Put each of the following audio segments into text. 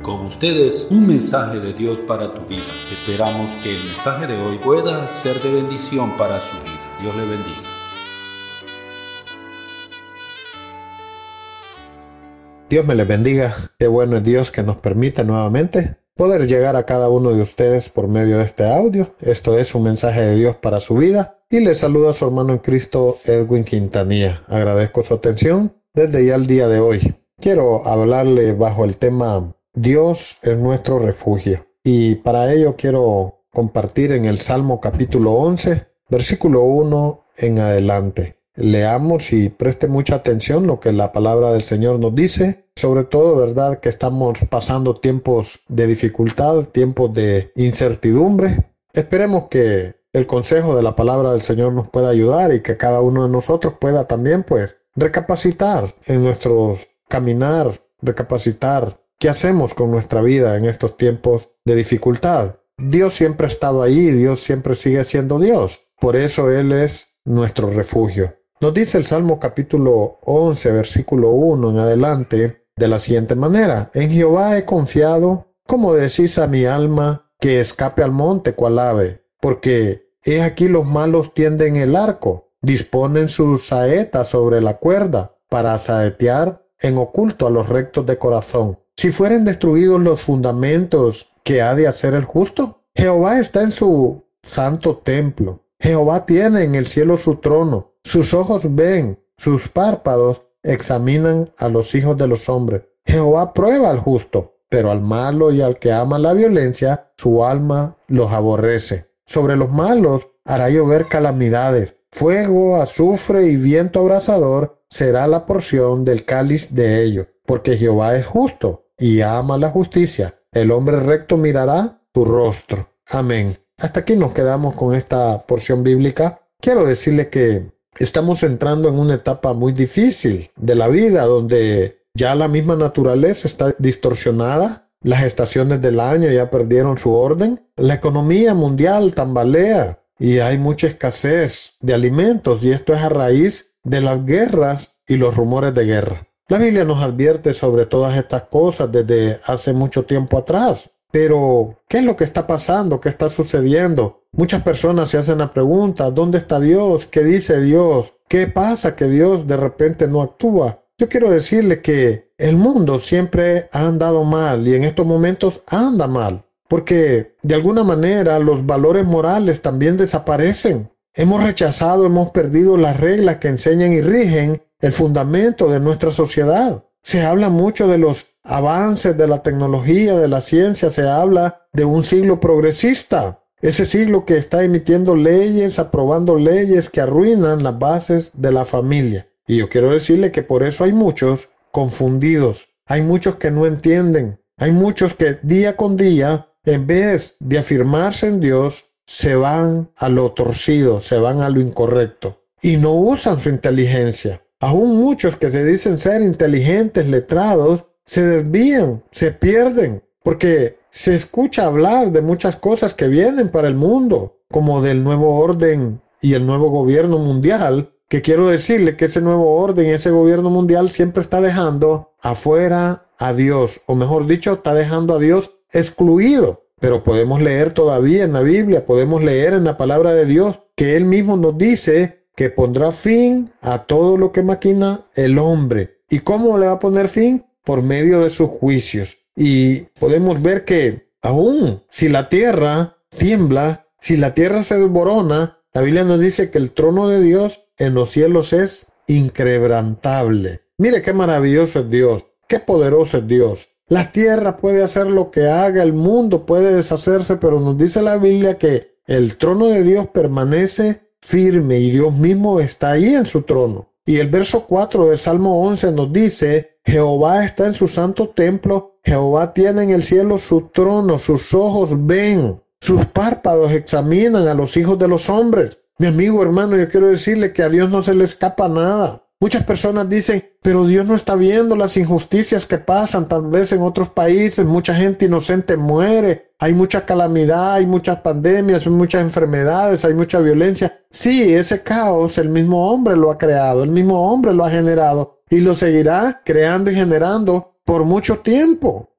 Con ustedes, un mensaje de Dios para tu vida. Esperamos que el mensaje de hoy pueda ser de bendición para su vida. Dios le bendiga. Dios me les bendiga. Qué bueno es Dios que nos permite nuevamente poder llegar a cada uno de ustedes por medio de este audio. Esto es un mensaje de Dios para su vida. Y les saluda a su hermano en Cristo, Edwin Quintanilla. Agradezco su atención desde ya el día de hoy. Quiero hablarle bajo el tema Dios es nuestro refugio. Y para ello quiero compartir en el Salmo capítulo 11, versículo 1 en adelante. Leamos y preste mucha atención lo que la palabra del Señor nos dice. Sobre todo, ¿verdad?, que estamos pasando tiempos de dificultad, tiempos de incertidumbre. Esperemos que el consejo de la palabra del Señor nos pueda ayudar y que cada uno de nosotros pueda también, recapacitar en nuestro caminar, recapacitar qué hacemos con nuestra vida en estos tiempos de dificultad. Dios siempre ha estado ahí, Dios siempre sigue siendo Dios. Por eso Él es nuestro refugio. Nos dice el Salmo capítulo 11, versículo 1 en adelante, de la siguiente manera: En Jehová he confiado, como decís a mi alma, que escape al monte cual ave, porque he aquí los malos tienden el arco, disponen sus saetas sobre la cuerda, para saetear en oculto a los rectos de corazón. Si fueren destruidos los fundamentos, ¿qué ha de hacer el justo? Jehová está en su santo templo. Jehová tiene en el cielo su trono. Sus ojos ven, sus párpados examinan a los hijos de los hombres. Jehová prueba al justo, pero al malo y al que ama la violencia, su alma los aborrece. Sobre los malos hará llover calamidades. Fuego, azufre y viento abrasador será la porción del cáliz de ellos. Porque Jehová es justo y ama la justicia. El hombre recto mirará tu rostro. Amén. Hasta aquí nos quedamos con esta porción bíblica. Quiero decirle que estamos entrando en una etapa muy difícil de la vida, donde ya la misma naturaleza está distorsionada. Las estaciones del año ya perdieron su orden. La economía mundial tambalea y hay mucha escasez de alimentos, y esto es a raíz de las guerras y los rumores de guerra. La Biblia nos advierte sobre todas estas cosas desde hace mucho tiempo atrás. Pero, ¿qué es lo que está pasando? ¿Qué está sucediendo? Muchas personas se hacen la pregunta: ¿dónde está Dios? ¿Qué dice Dios? ¿Qué pasa que Dios de repente no actúa? Yo quiero decirle que el mundo siempre ha andado mal y en estos momentos anda mal, porque de alguna manera los valores morales también desaparecen. Hemos rechazado, hemos perdido las reglas que enseñan y rigen el fundamento de nuestra sociedad. Se habla mucho de los avances de la tecnología, de la ciencia, se habla de un siglo progresista. Ese siglo que está emitiendo leyes, aprobando leyes que arruinan las bases de la familia. Y yo quiero decirle que por eso hay muchos confundidos, hay muchos que no entienden, hay muchos que día con día, en vez de afirmarse en Dios, se van a lo torcido, se van a lo incorrecto y no usan su inteligencia. Aún muchos que se dicen ser inteligentes, letrados, se desvían, se pierden, porque se escucha hablar de muchas cosas que vienen para el mundo, como del nuevo orden y el nuevo gobierno mundial, que quiero decirle que ese nuevo orden y ese gobierno mundial siempre está dejando afuera a Dios, o mejor dicho, está dejando a Dios excluido. Pero podemos leer todavía en la Biblia, podemos leer en la palabra de Dios, que Él mismo nos dice que pondrá fin a todo lo que maquina el hombre. ¿Y cómo le va a poner fin? Por medio de sus juicios. Y podemos ver que aún si la tierra tiembla, si la tierra se desborona, la Biblia nos dice que el trono de Dios en los cielos es inquebrantable. Mire qué maravilloso es Dios, qué poderoso es Dios. La tierra puede hacer lo que haga, el mundo puede deshacerse, pero nos dice la Biblia que el trono de Dios permanece firme y Dios mismo está ahí en su trono. Y el verso 4 del Salmo 11 nos dice: Jehová está en su santo templo, Jehová tiene en el cielo su trono, sus ojos ven, sus párpados examinan a los hijos de los hombres. Mi amigo, hermano, yo quiero decirle que a Dios no se le escapa nada. Muchas personas dicen: pero Dios no está viendo las injusticias que pasan tal vez en otros países, mucha gente inocente muere, hay mucha calamidad, hay muchas pandemias, hay muchas enfermedades, hay mucha violencia. Sí, ese caos el mismo hombre lo ha creado, el mismo hombre lo ha generado y lo seguirá creando y generando por mucho tiempo.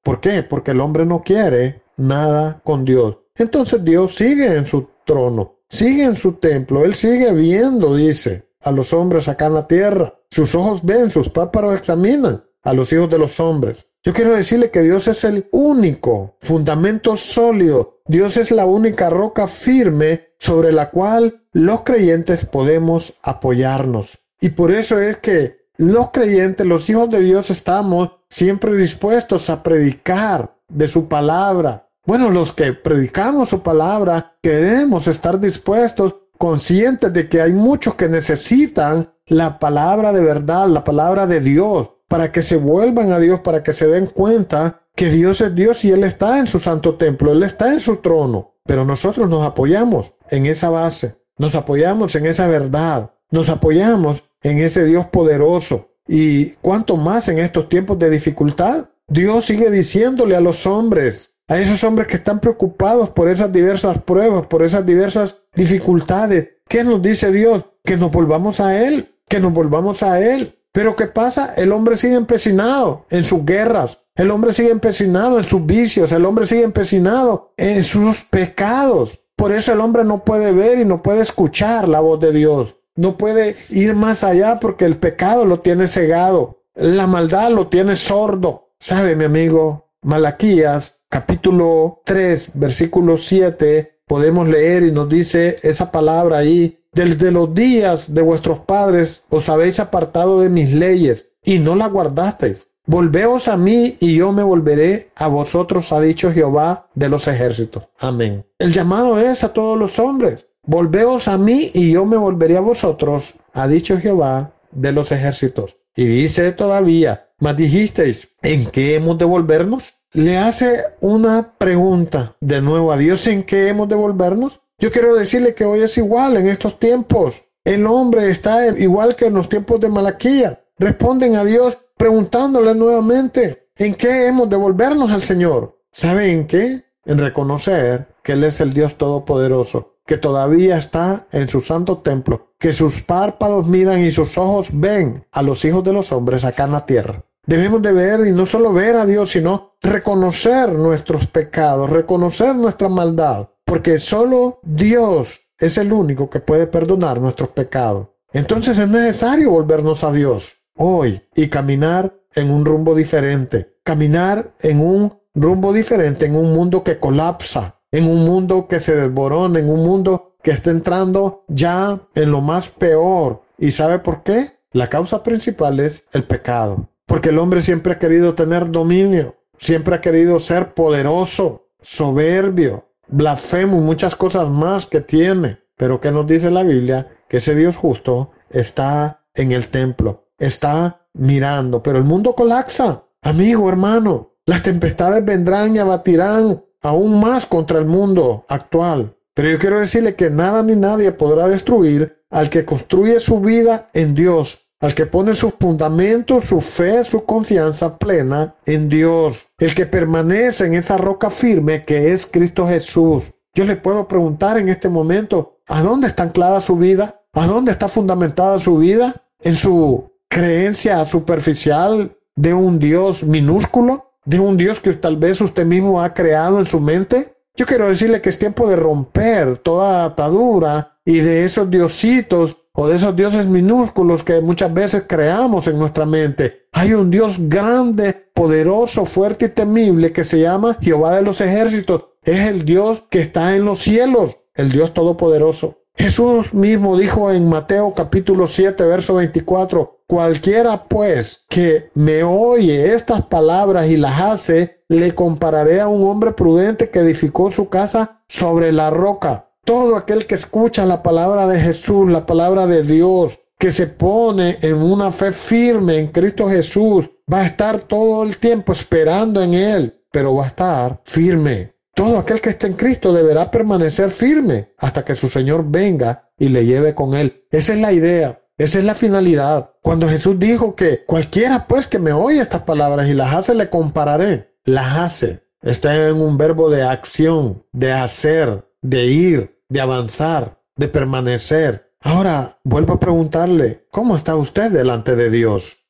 ¿Por qué? Porque el hombre no quiere nada con Dios. Entonces Dios sigue en su trono, sigue en su templo. Él sigue viendo, dice, a los hombres acá en la tierra. Sus ojos ven, sus párpados examinan a los hijos de los hombres. Yo quiero decirle que Dios es el único fundamento sólido. Dios es la única roca firme sobre la cual los creyentes podemos apoyarnos. Y por eso es que los creyentes, los hijos de Dios, estamos siempre dispuestos a predicar de su palabra. Bueno, los que predicamos su palabra queremos estar dispuestos, conscientes de que hay muchos que necesitan la palabra de verdad, la palabra de Dios, para que se vuelvan a Dios, para que se den cuenta que Dios es Dios y Él está en su santo templo, Él está en su trono. Pero nosotros nos apoyamos en esa base, nos apoyamos en esa verdad, nos apoyamos en ese Dios poderoso. Y cuánto más en estos tiempos de dificultad, Dios sigue diciéndole a los hombres, a esos hombres que están preocupados por esas diversas pruebas, por esas diversas dificultades. ¿Qué nos dice Dios? Que nos volvamos a Él, que nos volvamos a Él. Pero ¿qué pasa? El hombre sigue empecinado en sus guerras. El hombre sigue empecinado en sus vicios. El hombre sigue empecinado en sus pecados. Por eso el hombre no puede ver y no puede escuchar la voz de Dios. No puede ir más allá porque el pecado lo tiene cegado. La maldad lo tiene sordo. ¿Sabe, mi amigo? Malaquías, capítulo 3, versículo 7, podemos leer y nos dice esa palabra ahí. Desde los días de vuestros padres os habéis apartado de mis leyes y no las guardasteis. Volveos a mí y yo me volveré a vosotros, ha dicho Jehová de los ejércitos. Amén. El llamado es a todos los hombres. Volveos a mí y yo me volveré a vosotros, ha dicho Jehová de los ejércitos. Y dice todavía, mas dijisteis, ¿en qué hemos de volvernos? Le hace una pregunta de nuevo a Dios, ¿en qué hemos de volvernos? Yo quiero decirle que hoy es igual en estos tiempos. El hombre está igual que en los tiempos de Malaquías. Responden a Dios preguntándole nuevamente, ¿en qué hemos de volvernos al Señor? ¿Saben en qué? En reconocer que Él es el Dios Todopoderoso, que todavía está en su santo templo, que sus párpados miran y sus ojos ven a los hijos de los hombres acá en la tierra. Debemos de ver, y no solo ver a Dios, sino reconocer nuestros pecados, reconocer nuestra maldad, porque solo Dios es el único que puede perdonar nuestros pecados. Entonces es necesario volvernos a Dios hoy y caminar en un rumbo diferente, caminar en un rumbo diferente, en un mundo que colapsa, en un mundo que se desborona, en un mundo que está entrando ya en lo más peor. ¿Y sabe por qué? La causa principal es el pecado. Porque el hombre siempre ha querido tener dominio, siempre ha querido ser poderoso, soberbio, blasfemo, muchas cosas más que tiene. Pero ¿qué nos dice la Biblia? Que ese Dios justo está en el templo, está mirando. Pero el mundo colapsa, amigo, hermano. Las tempestades vendrán y abatirán aún más contra el mundo actual. Pero yo quiero decirle que nada ni nadie podrá destruir al que construye su vida en Dios, al que pone sus fundamentos, su fe, su confianza plena en Dios, el que permanece en esa roca firme que es Cristo Jesús. Yo le puedo preguntar en este momento, ¿a dónde está anclada su vida? ¿A dónde está fundamentada su vida? ¿En su creencia superficial de un Dios minúsculo? ¿De un Dios que tal vez usted mismo ha creado en su mente? Yo quiero decirle que es tiempo de romper toda atadura y de esos diositos o de esos dioses minúsculos que muchas veces creamos en nuestra mente. Hay un Dios grande, poderoso, fuerte y temible que se llama Jehová de los ejércitos. Es el Dios que está en los cielos, el Dios todopoderoso. Jesús mismo dijo en Mateo capítulo 7, verso 24, cualquiera pues que me oye estas palabras y las hace, le compararé a un hombre prudente que edificó su casa sobre la roca. Todo aquel que escucha la palabra de Jesús, la palabra de Dios, que se pone en una fe firme en Cristo Jesús, va a estar todo el tiempo esperando en Él, pero va a estar firme. Todo aquel que esté en Cristo deberá permanecer firme hasta que su Señor venga y le lleve con Él. Esa es la idea, esa es la finalidad. Cuando Jesús dijo que cualquiera pues que me oye estas palabras y las hace, le compararé. Las hace. Está en un verbo de acción, de hacer, de ir, de avanzar, de permanecer. Ahora, vuelvo a preguntarle, ¿cómo está usted delante de Dios?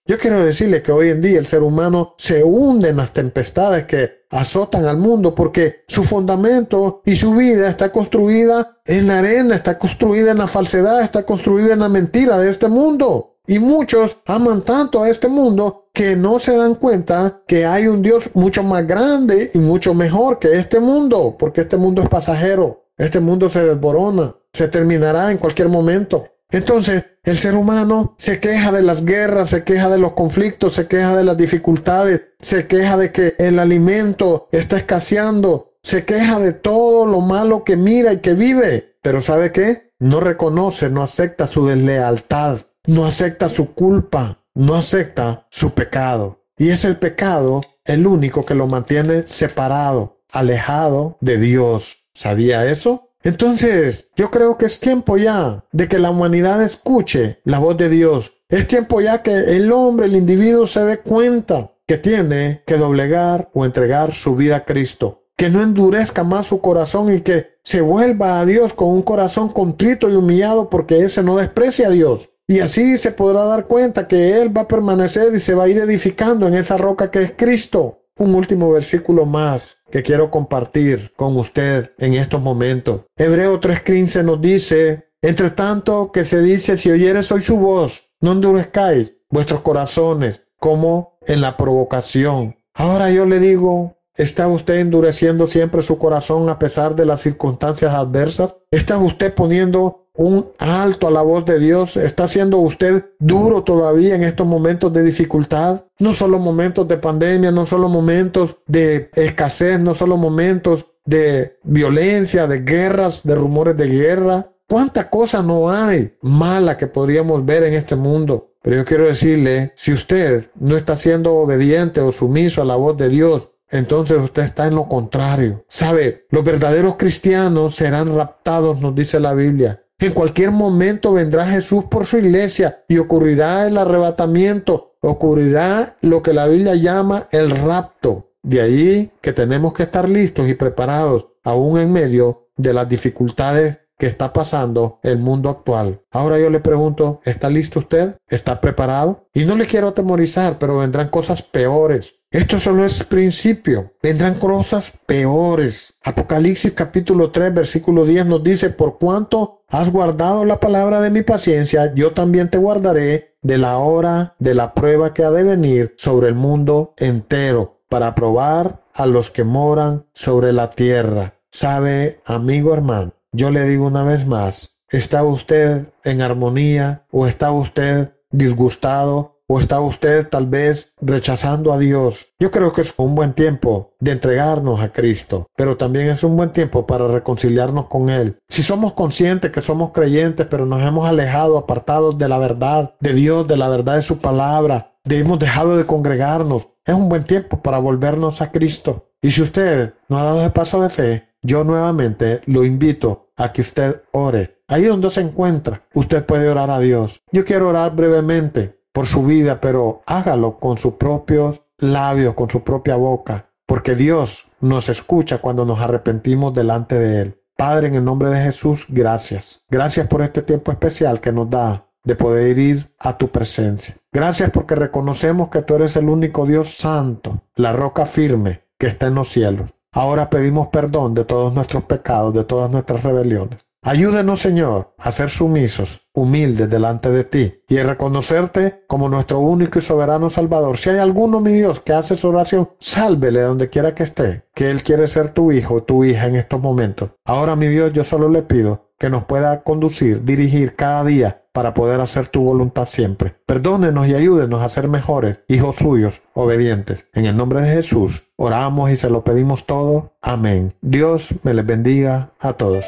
Yo quiero decirle que hoy en día el ser humano se hunde en las tempestades que azotan al mundo porque su fundamento y su vida está construida en la arena, está construida en la falsedad, está construida en la mentira de este mundo. Y muchos aman tanto a este mundo que no se dan cuenta que hay un Dios mucho más grande y mucho mejor que este mundo, porque este mundo es pasajero, este mundo se desborona, se terminará en cualquier momento. Entonces, el ser humano se queja de las guerras, se queja de los conflictos, se queja de las dificultades, se queja de que el alimento está escaseando, se queja de todo lo malo que mira y que vive. Pero ¿sabe qué? No reconoce, no acepta su deslealtad, no acepta su culpa, no acepta su pecado. Y es el pecado el único que lo mantiene separado, alejado de Dios. ¿Sabía eso? Entonces, yo creo que es tiempo ya de que la humanidad escuche la voz de Dios. Es tiempo ya que el hombre, el individuo, se dé cuenta que tiene que doblegar o entregar su vida a Cristo. Que no endurezca más su corazón y que se vuelva a Dios con un corazón contrito y humillado, porque ese no desprecia a Dios. Y así se podrá dar cuenta que Él va a permanecer y se va a ir edificando en esa roca que es Cristo. Un último versículo más que quiero compartir con usted en estos momentos. Hebreo 3:15 nos dice: entre tanto que se dice, si oyeres hoy su voz, no endurezcáis vuestros corazones como en la provocación. Ahora yo le digo, ¿está usted endureciendo siempre su corazón a pesar de las circunstancias adversas? ¿Está usted poniendo un alto a la voz de Dios? ¿Está siendo usted duro todavía en estos momentos de dificultad? No solo momentos de pandemia, no solo momentos de escasez, no solo momentos de violencia, de guerras, de rumores de guerra. ¿Cuánta cosa no hay mala que podríamos ver en este mundo? Pero yo quiero decirle, si usted no está siendo obediente o sumiso a la voz de Dios, entonces usted está en lo contrario. ¿Sabe? Los verdaderos cristianos serán raptados, nos dice la Biblia. En cualquier momento vendrá Jesús por su iglesia y ocurrirá el arrebatamiento, ocurrirá lo que la Biblia llama el rapto. De ahí que tenemos que estar listos y preparados, aún en medio de las dificultades que está pasando el mundo actual. Ahora yo le pregunto, ¿está listo usted? ¿Está preparado? Y no le quiero atemorizar, pero vendrán cosas peores. Esto solo es principio. Vendrán cosas peores. Apocalipsis capítulo 3, versículo 10 nos dice: por cuanto has guardado la palabra de mi paciencia, yo también te guardaré de la hora de la prueba que ha de venir sobre el mundo entero, para probar a los que moran sobre la tierra. ¿Sabe, amigo hermano? Yo le digo una vez más, ¿está usted en armonía o está usted disgustado o está usted tal vez rechazando a Dios? Yo creo que es un buen tiempo de entregarnos a Cristo, pero también es un buen tiempo para reconciliarnos con Él. Si somos conscientes que somos creyentes, pero nos hemos alejado, apartados de la verdad de Dios, de la verdad de su palabra, hemos dejado de congregarnos, es un buen tiempo para volvernos a Cristo. Y si usted no ha dado el paso de fe, yo nuevamente lo invito a que usted ore. Ahí donde se encuentra, usted puede orar a Dios. Yo quiero orar brevemente por su vida, pero hágalo con sus propios labios, con su propia boca, porque Dios nos escucha cuando nos arrepentimos delante de Él. Padre, en el nombre de Jesús, gracias. Gracias por este tiempo especial que nos da de poder ir a tu presencia. Gracias porque reconocemos que tú eres el único Dios santo, la roca firme que está en los cielos. Ahora pedimos perdón de todos nuestros pecados, de todas nuestras rebeliones. Ayúdenos, Señor, a ser sumisos, humildes delante de ti y a reconocerte como nuestro único y soberano Salvador. Si hay alguno, mi Dios, que hace su oración, sálvele donde quiera que esté, que Él quiere ser tu hijo o tu hija en estos momentos. Ahora, mi Dios, yo solo le pido que nos pueda conducir, dirigir cada día para poder hacer tu voluntad siempre. Perdónenos y ayúdenos a ser mejores hijos suyos, obedientes. En el nombre de Jesús, oramos y se lo pedimos todo. Amén. Dios me les bendiga a todos.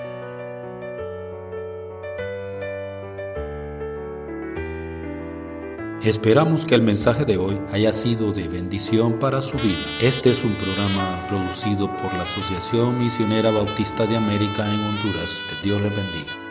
Esperamos que el mensaje de hoy haya sido de bendición para su vida. Este es un programa producido por la Asociación Misionera Bautista de América en Honduras. Que Dios les bendiga.